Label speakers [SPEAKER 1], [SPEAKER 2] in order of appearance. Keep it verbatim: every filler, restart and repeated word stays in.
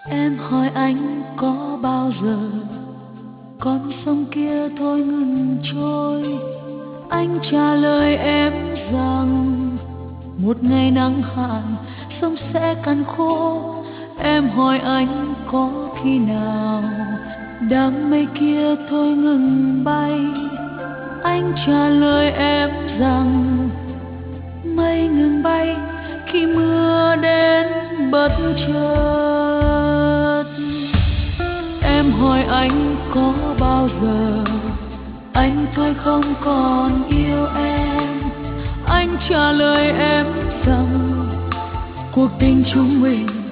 [SPEAKER 1] Em hỏi anh có bao giờ con sông kia thôi ngừng trôi, anh trả lời em rằng một ngày nắng hạn sông sẽ cạn khô. Em hỏi anh có khi nào đám mây kia thôi ngừng bay, anh trả lời em rằng mây ngừng bay khi mưa đến bất chợt. Em hỏi anh có bao giờ anh thôi không còn yêu em, anh trả lời em rằng cuộc tình chúng mình